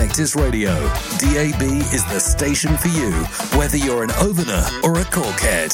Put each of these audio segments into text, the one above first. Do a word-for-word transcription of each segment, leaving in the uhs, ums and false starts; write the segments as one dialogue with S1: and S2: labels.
S1: Vectis Radio. D A B is the station for you, whether you're an Ovener or a Corkhead.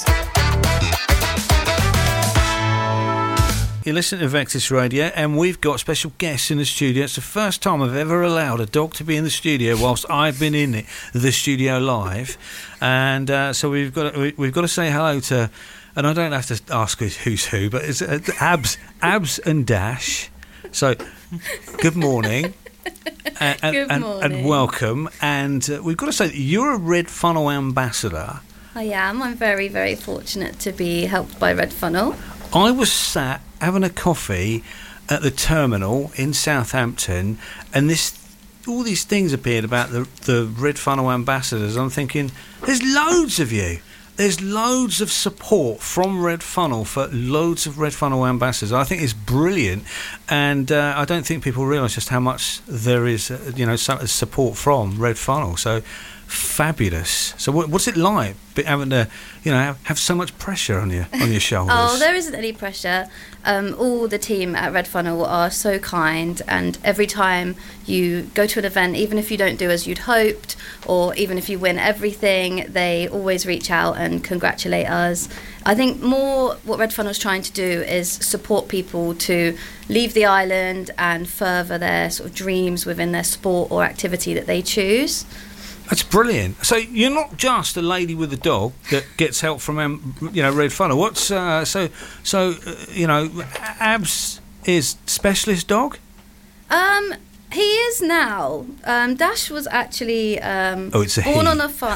S2: You listen to Vectis Radio, and we've got special guests in the studio. It's the first time I've ever allowed a dog to be in the studio whilst I've been in it, the studio live, and uh, so we've got to, we've got to say hello to, and I don't have to ask who's who, but it's uh, Abs, Abs and Dash. So, good morning. And,
S3: Good
S2: and,
S3: morning.
S2: and welcome. And uh, we've got to say that you're a Red Funnel ambassador.
S3: I am. I'm very, very fortunate to be helped by Red Funnel.
S2: I was sat having a coffee at the terminal in Southampton, and this all these things appeared about the, the Red Funnel ambassadors. I'm thinking, there's loads of you. There's loads of support from Red Funnel for loads of Red Funnel ambassadors. I think it's brilliant, and uh, I don't think people realise just how much there is, uh, you know, some support from Red Funnel. So fabulous. So what, what's it like having to, you know, have, have so much pressure on you on your shoulders?
S3: Oh, there isn't any pressure. Um, all the team at Red Funnel are so kind, and every time you go to an event, even if you don't do as you'd hoped, or even if you win everything, they always reach out and congratulate us. I think more what Red Funnel's trying to do is support people to leave the island and further their sort of dreams within their sport or activity that they choose.
S2: That's brilliant. So you're not just a lady with a dog that gets help from, um, you know, Red Funnel. What's uh, so so uh, you know, Abs is specialist dog?
S3: Um, he is now. Um, Dash was actually um,
S2: oh, it's a
S3: born
S2: he.
S3: on a farm.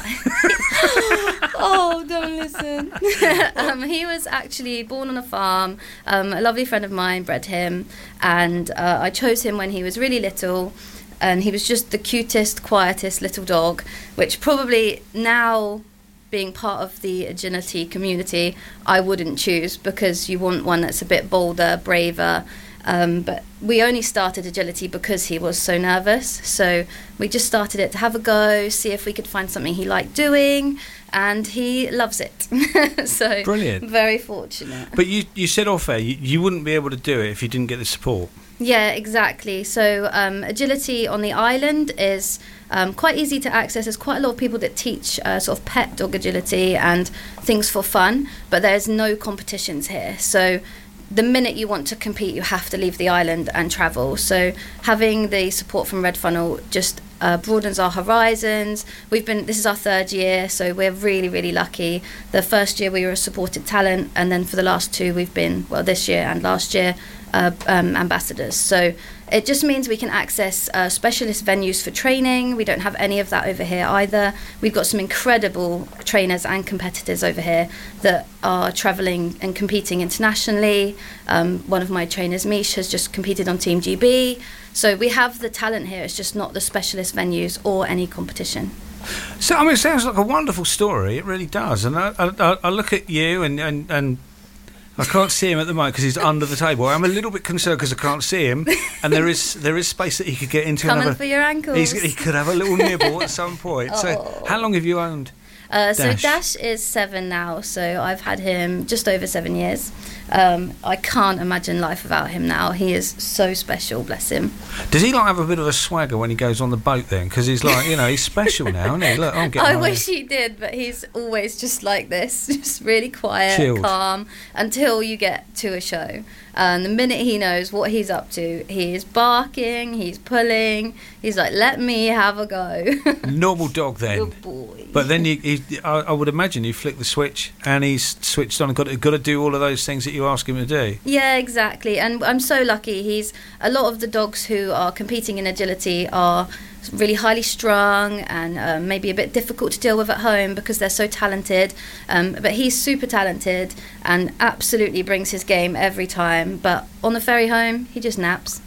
S3: Oh, don't listen. um, he was actually born on a farm. Um, a lovely friend of mine bred him, and uh, I chose him when he was really little. And he was just the cutest, quietest little dog, which probably now, being part of the agility community, I wouldn't choose, because you want one that's a bit bolder, braver. Um, but we only started agility because he was so nervous. So we just started it to have a go, see if we could find something he liked doing, and he loves it. So
S2: brilliant.
S3: Very fortunate.
S2: But you, you said off air, you, you wouldn't be able to do it if you didn't get the support.
S3: Yeah, exactly. So um, agility on the island is um, quite easy to access. There's quite a lot of people that teach uh, sort of pet dog agility and things for fun, but there's no competitions here. So the minute you want to compete, you have to leave the island and travel. So having the support from Red Funnel just uh, broadens our horizons. We've been, this is our third year, so we're really, really lucky. The first year we were a supported talent, and then for the last two we've been, well, this year and last year, Uh, um, ambassadors. So it just means we can access uh, specialist venues for training. We don't have any of that over here either. We've got some incredible trainers and competitors over here that are travelling and competing internationally. Um, one of my trainers, Mish, has just competed on Team G B. So we have the talent here. It's just not the specialist venues or any competition.
S2: So, I mean, it sounds like a wonderful story. It really does. And I, I, I look at you and, and, and I can't see him at the moment because he's under the table. I'm a little bit concerned because I can't see him, and there is there is space that he could get into.
S3: Coming
S2: another,
S3: for your ankles.
S2: He's, he could have a little nibble at some point.
S3: Oh.
S2: So, how long have you owned
S3: Uh, so
S2: Dash?
S3: Dash is seven now, so I've had him just over seven years. Um, I can't imagine life without him now. He is so special, bless him.
S2: Does he like have a bit of a swagger when he goes on the boat then? Because he's like, you know, he's special now, isn't he? Look, I'm getting
S3: I
S2: my-
S3: wish he did, but he's always just like this, just really quiet,
S2: Chilled.
S3: calm, until you get to a show. And the minute he knows what he's up to, he is barking, he's pulling, he's like, let me have a go.
S2: Normal dog then.
S3: Good boy.
S2: But then you, he, I, I would imagine you flick the switch and he's switched on and got to, got to do all of those things that you ask him to do.
S3: Yeah, exactly. And I'm so lucky. He's a lot of the dogs who are competing in agility are really highly strung and um, maybe a bit difficult to deal with at home because they're so talented. Um, but he's super talented and absolutely brings his game every time. But on the ferry home, he just naps.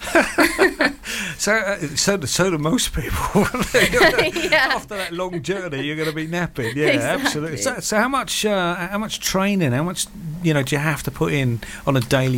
S2: so, uh, so, do, so do most people.
S3: Yeah.
S2: After that long journey, you're going to be napping. Yeah,
S3: Exactly.
S2: absolutely. So, so how much, uh, how much training, how much, you know, do you have to put in on a daily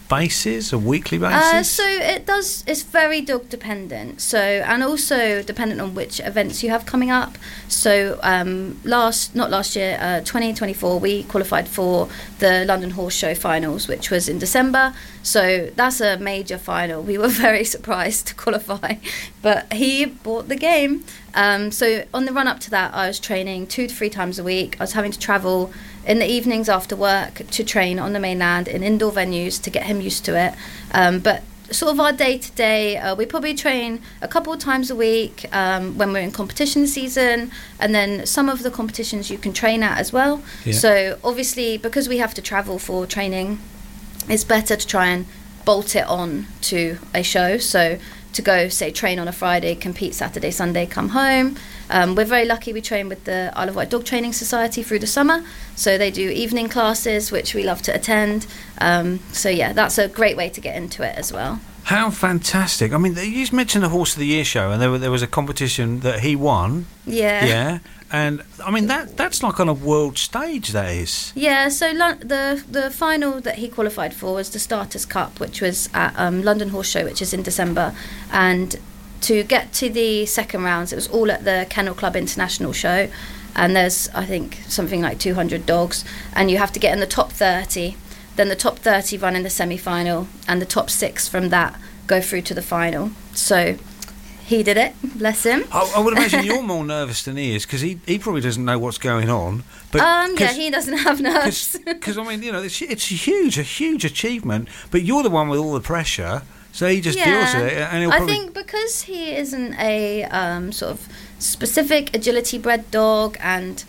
S2: basis, a weekly basis?
S3: Uh, so it does. It's very dog dependent. So and also dependent on which events you have coming up. So um, last, not last year, uh, twenty twenty-four, we qualified for the London Horse Show finals, which was in December. So that's a major final. We were very surprised to qualify, but he bought the game. Um, so on the run up to that, I was training two to three times a week. I was having to travel in the evenings after work to train on the mainland in indoor venues to get him used to it. Um, but sort of our day to day, we probably train a couple of times a week um, when we're in competition season, and then some of the competitions you can train at as well.
S2: Yeah.
S3: So obviously, because we have to travel for training, it's better to try and bolt it on to a show. So to go, say, train on a Friday, compete Saturday, Sunday, come home. Um, we're very lucky we train with the Isle of Wight Dog Training Society through the summer. So they do evening classes, which we love to attend. Um, so, yeah, that's a great way to get into it as well.
S2: How fantastic. I mean, you just mentioned the Horse of the Year show, and there, were, there was a competition that he won.
S3: Yeah.
S2: Yeah. And, I mean, that that's like on a world stage, that is.
S3: Yeah, so lo- the the final that he qualified for was the Starters Cup, which was at um, London Horse Show, which is in December. And to get to the second rounds, it was all at the Kennel Club International Show. And there's, I think, something like two hundred dogs. And you have to get in the top thirty. Then the top thirty run in the semi-final. And the top six from that go through to the final. So he did it, bless him.
S2: I, I would imagine you're more nervous than he is, because he, he probably doesn't know what's going on. But
S3: um, yeah, he doesn't have nerves.
S2: Because, I mean, you know, it's, it's huge, a huge achievement, but you're the one with all the pressure, so he just
S3: yeah.
S2: deals with it. And he'll
S3: I
S2: probably...
S3: think because he isn't a um, sort of specific agility bred dog, and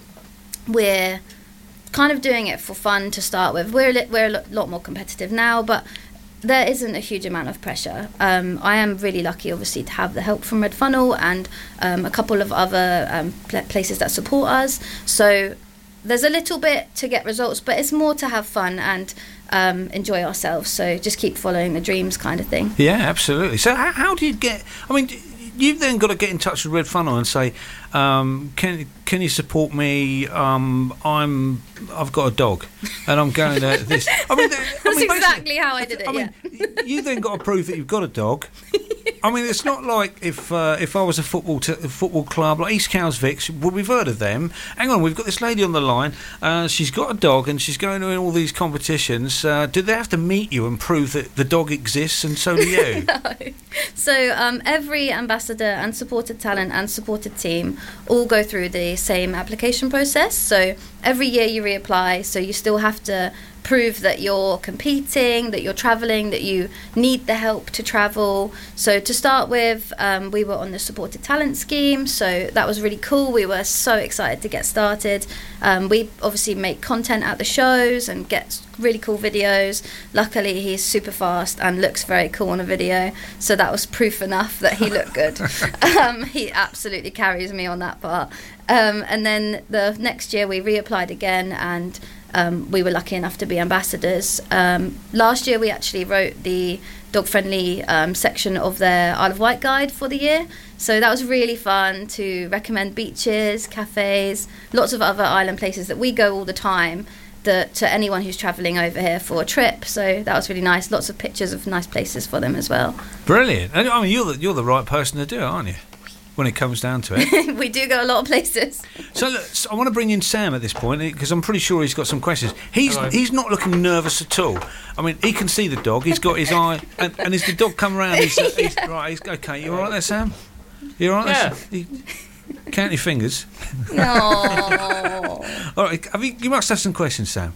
S3: we're kind of doing it for fun to start with, we're a, li- we're a lot more competitive now, but there isn't a huge amount of pressure. Um, I am really lucky, obviously, to have the help from Red Funnel and um, a couple of other um, pl- places that support us. So there's a little bit to get results, but it's more to have fun and um, enjoy ourselves. So just keep following the dreams kind of thing.
S2: Yeah, absolutely. So how, how do you get... I mean, you've then got to get in touch with Red Funnel and say, um, can can you support me? Um, I'm I've got a dog, and I'm going to this. I mean,
S3: that's
S2: I mean,
S3: exactly how I did it.
S2: I mean,
S3: yeah.
S2: you then got to prove that you've got a dog. I mean, it's not like if uh, if I was a football t- a football club like East Cowes Vic, well, we've heard of them. Hang on, we've got this lady on the line. Uh, she's got a dog and she's going to all these competitions. Uh, do they have to meet you and prove that the dog exists, and so do you?
S3: No. So um, every ambassador and supported talent and supported team all go through the same application process. So every year you reapply, so you still have to prove that you're competing, that you're travelling, that you need the help to travel. So to start with, um, we were on the supported talent scheme, so that was really cool. We were so excited to get started. Um, we obviously make content at the shows and get really cool videos. Luckily, he's super fast and looks very cool on a video, so that was proof enough that he looked good. um, he absolutely carries me on that part. Um, and then the next year we reapplied again, and Um, we were lucky enough to be ambassadors. Um, last year we actually wrote the dog-friendly um, section of their Isle of Wight guide for the year. So that was really fun to recommend beaches, cafes, lots of other island places that we go all the time that, to anyone who's travelling over here for a trip. So that was really nice. Lots of pictures of nice places for them as well.
S2: Brilliant. And, I mean, you're the, you're the right person to do it, aren't you? When it comes down to it.
S3: We do go a lot of places.
S2: So, look, so I want to bring in Sam at this point, because I'm pretty sure he's got some questions. He's
S4: Hello.
S2: he's not looking nervous at all. I mean, he can see the dog. He's got his eye, and, and as the dog come round, he's, uh, he's right. He's okay. You all right there, Sam? You all right?
S4: Yeah.
S2: There? You, count your fingers.
S3: No.
S2: All right. Have you, you must have some questions, Sam.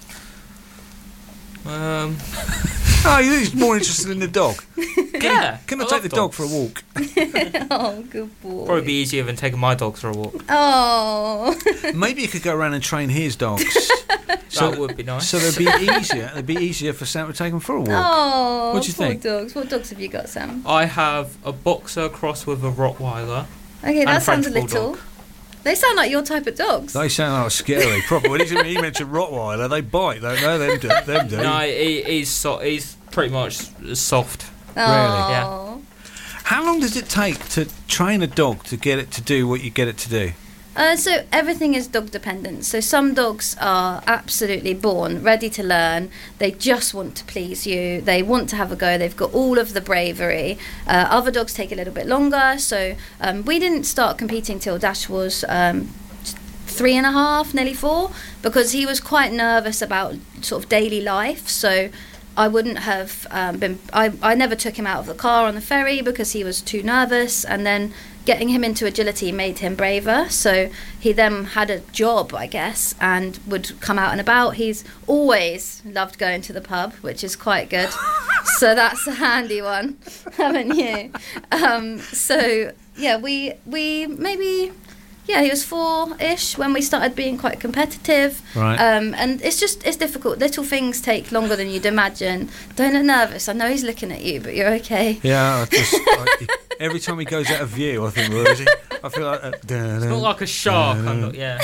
S4: Um,
S2: Oh, he's more interested in the dog.
S4: yeah.
S2: Can I,
S4: I
S2: take
S4: love
S2: the dog
S4: dogs.
S2: for a walk?
S3: Oh, good boy.
S4: Probably be easier than taking my dogs for a walk.
S3: Oh.
S2: Maybe you could go around and train his dogs.
S4: That would be nice.
S2: So they'd be easier. It'd be easier for Sam to take them for a walk.
S3: Oh,
S2: What do you
S3: poor
S2: think?
S3: dogs. What dogs have you got, Sam?
S4: I have a boxer crossed with a Rottweiler.
S3: Okay, that
S4: And
S3: sounds a
S4: French
S3: little.
S4: bulldog.
S3: They sound like your type of dogs.
S2: They sound like scary. Proper. When he he mentioned Rottweiler, they bite. Don't they? Them do. Them do.
S4: No, he, he's so, he's pretty much soft.
S3: Oh.
S4: Yeah.
S2: How long does it take to train a dog to get it to do what you get it to do?
S3: Uh, so everything is dog dependent. So some dogs are absolutely born ready to learn. They just want to please you. They want to have a go. They've got all of the bravery. Uh, other dogs take a little bit longer. So um, we didn't start competing till Dash was um, three and a half, nearly four, because he was quite nervous about sort of daily life. So I wouldn't have um, been. I, I never took him out of the car on the ferry because he was too nervous, and then getting him into agility made him braver. So he then had a job, I guess, and would come out and about. He's always loved going to the pub, which is quite good. So that's a handy one, haven't you? Um, so yeah, we we maybe. Yeah, he was four-ish when we started being quite competitive.
S2: Right.
S3: Um, and it's just, it's difficult. Little things take longer than you'd imagine. Don't look nervous. I know he's looking at you, but you're okay.
S2: Yeah, I just, I, every time he goes out of view, I think, where is he? I feel like... Uh,
S4: It's not like a shark. I'm not, yeah.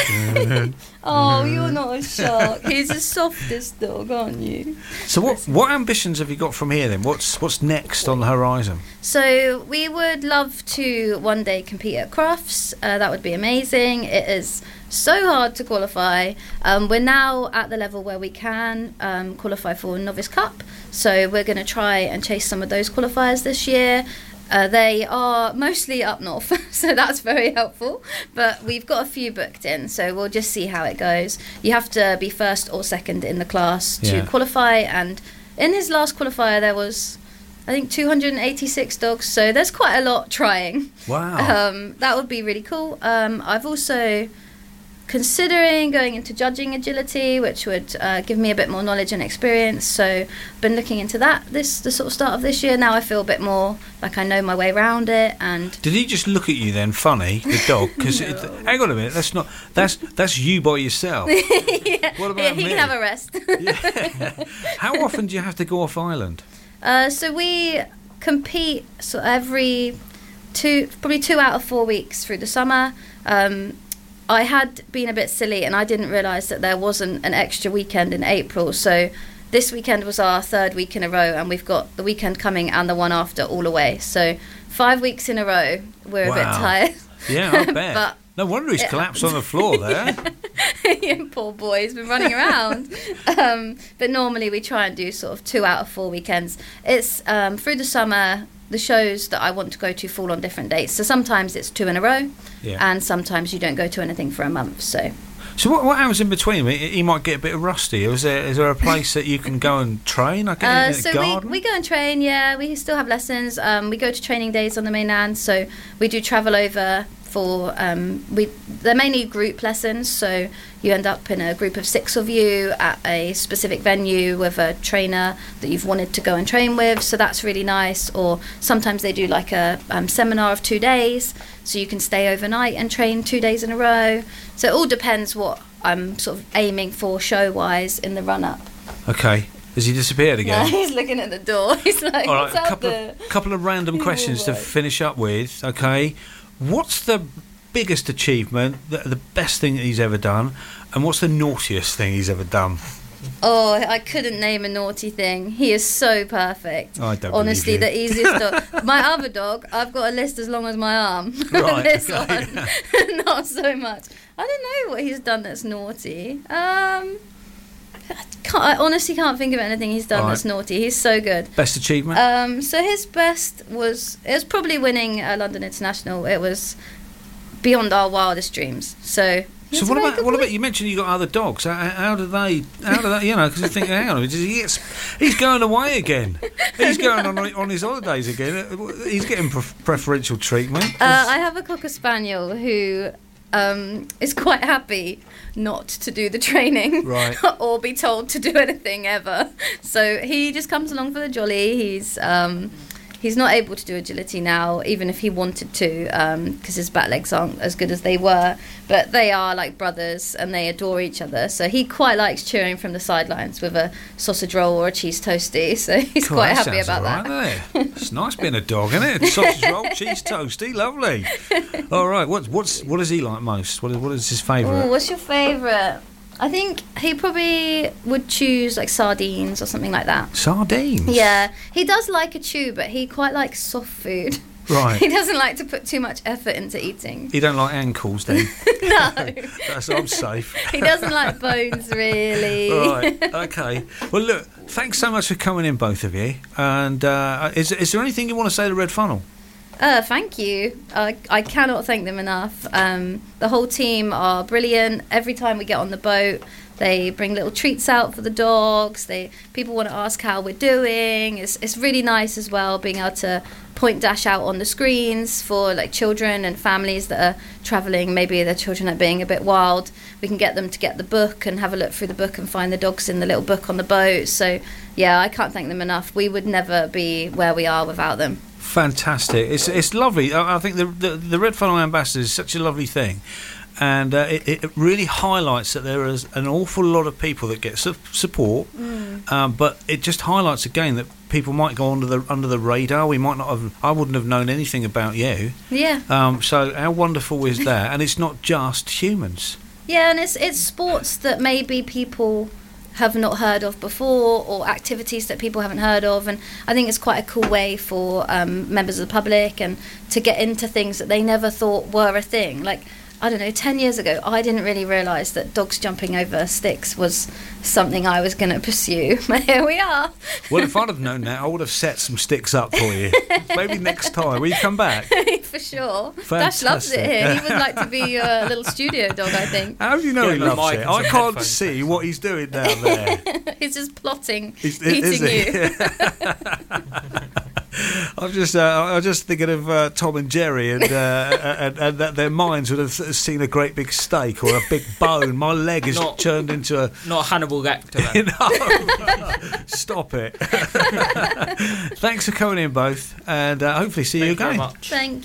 S3: Oh, you're not a shark. He's the softest dog, aren't you?
S2: So what what ambitions have you got from here then? What's what's next on the horizon?
S3: So we would love to one day compete at Crufts. Uh, that would be amazing. It is so hard to qualify. Um, we're now at the level where we can um, qualify for Novice Cup. So we're going to try and chase some of those qualifiers this year. Uh, they are mostly up north, so that's very helpful. But we've got a few booked in, so we'll just see how it goes. You have to be first or second in the class to
S2: Yeah.
S3: qualify. And in his last qualifier, there was, I think, two hundred eighty-six dogs. So there's quite a lot trying.
S2: Wow.
S3: Um, that would be really cool. Um, I've also considering going into judging agility, which would uh, give me a bit more knowledge and experience. So been looking into that this the sort of start of this year. Now I feel a bit more like I know my way around it. And
S2: Did he just look at you then, funny, the dog? Because
S3: No.
S2: hang on a minute, that's not that's that's you by yourself.
S3: yeah,
S2: What about
S3: yeah, he
S2: me?
S3: can have a rest.
S2: Yeah. How often do you have to go off island?
S3: Uh, so we compete so every two, probably two out of four weeks through the summer. Um, I had been a bit silly and I didn't realise that there wasn't an extra weekend in April. So this weekend was our third week in a row, and we've got the weekend coming and the one after all away. So five weeks in a row. We're a bit
S2: Wow.
S3: tired.
S2: Yeah, I bet.
S3: But
S2: No wonder he's
S3: it
S2: collapsed on the floor there.
S3: yeah, poor boy, he's been running around. Um, but normally we try and do sort of two out of four weekends. It's um, through the summer. The shows that I want to go to fall on different dates. So sometimes it's two in a row,
S2: Yeah.
S3: and sometimes you don't go to anything for a month. So
S2: So what, what happens in between? He, he might get a bit rusty. Is there is there a place that you can go and train? I
S3: Uh,
S2: guess
S3: so we, we go and train, yeah. We still have lessons. Um, we go to training days on the mainland, so we do travel over for um, we. They're mainly group lessons, so you end up in a group of six of you at a specific venue with a trainer that you've wanted to go and train with. So that's really nice. Or sometimes they do like a um, seminar of two days, so you can stay overnight and train two days in a row. So it all depends what I'm sort of aiming for show-wise in the run-up.
S2: Okay. Has he disappeared
S3: No,
S2: again?
S3: he's looking at the door. He's like,
S2: All right,
S3: what's
S2: a
S3: out
S2: couple
S3: there?
S2: of, couple of random
S3: You're
S2: questions
S3: all
S2: to
S3: right.
S2: finish up with. Okay, what's the biggest achievement, the, the best thing that he's ever done, and what's the naughtiest thing he's ever done?
S3: Oh, I couldn't name a naughty thing. He is so perfect.
S2: I don't
S3: Honestly,
S2: believe
S3: the easiest dog. My other dog, I've got a list as long as my arm.
S2: Right,
S3: This
S2: okay.
S3: one, not so much. I don't know what he's done that's naughty. Um, I, can't, I honestly can't think of anything he's done
S2: All right.
S3: that's naughty. He's so good.
S2: Best achievement?
S3: Um, so his best was it was probably winning uh, London International. It was beyond our wildest dreams. So. he
S2: so
S3: has
S2: what
S3: a very
S2: about
S3: good
S2: what
S3: point.
S2: about you mentioned you got other dogs? How, how do they? How do they? You know, because you think, hang on, he gets, he's going away again. He's going on on his holidays again. He's getting pre- preferential treatment.
S3: Uh, I have a Cocker Spaniel who um, is quite happy not to do the training
S2: Right.
S3: or be told to do anything ever. So he just comes along for the jolly. He's um, he's not able to do agility now, even if he wanted to, because his back legs aren't as good as they were. But they are like brothers, and they adore each other. So he quite likes cheering from the sidelines with a sausage roll or a cheese toasty. So he's
S2: Cool,
S3: quite
S2: that
S3: happy
S2: sounds
S3: about
S2: all
S3: that.
S2: right there. It's nice being a dog, isn't it? Sausage roll, cheese toasty, lovely. All right, what's what's what does he like most? What is what is his
S3: Ooh,
S2: favourite?
S3: what's your favourite? I think he probably would choose like sardines or something like that.
S2: Sardines.
S3: Yeah, he does like a chew, but he quite likes soft food.
S2: Right.
S3: He doesn't like to put too much effort into eating.
S2: You don't like ankles, then?
S3: No.
S2: That's I'm safe.
S3: He doesn't like bones, really.
S2: Right. Okay. Well, look. Thanks so much for coming in, both of you. And uh, is is there anything you want to say to Red Funnel?
S3: Uh, thank you. I I cannot thank them enough. Um, the whole team are brilliant. Every time we get on the boat, they bring little treats out for the dogs. They people want to ask how we're doing. It's it's really nice as well being able to point Dash out on the screens for like children and families that are travelling. Maybe their children are being a bit wild. We can get them to get the book and have a look through the book and find the dogs in the little book on the boat. So yeah, I can't thank them enough. We would never be where we are without them.
S2: Fantastic. It's it's lovely. I, I think the, the the Red Funnel Ambassador is such a lovely thing. And uh, it, it really highlights that there is an awful lot of people that get su- support, mm. um, but it just highlights again that people might go under the under the radar. We might not have. I wouldn't have known anything about you.
S3: Yeah.
S2: Um, so how wonderful is that? And it's not just humans.
S3: Yeah, and it's it's sports that maybe people have not heard of before, or activities that people haven't heard of, and I think it's quite a cool way for um, members of the public and to get into things that they never thought were a thing. Like, I don't know, ten years ago, I didn't really realise that dogs jumping over sticks was something I was going to pursue. But here we are.
S2: Well, if I'd have known that, I would have set some sticks up for you. Maybe next time. Will you come back?
S3: For sure.
S2: Fantastic.
S3: Dash loves it here. He would like to be a little studio dog, I think.
S2: How do you know
S4: Get
S2: he
S4: him a
S2: loves
S4: mic
S2: it?
S4: and
S2: I
S4: some
S2: can't
S4: headphones.
S2: see what he's doing down there.
S3: He's just plotting,
S2: Is-
S3: eating
S2: is he?
S3: you.
S2: I'm just, uh, I'm just thinking of uh, Tom and Jerry, and, uh, and and that their minds would have seen a great big steak or a big bone. My leg is
S4: Not-
S2: turned into a.
S4: Not Hannibal Lecter. then.
S2: No, stop it. Thanks for coming in, both, and uh, hopefully see you
S4: Thank you very
S2: again.
S4: much.
S3: Thank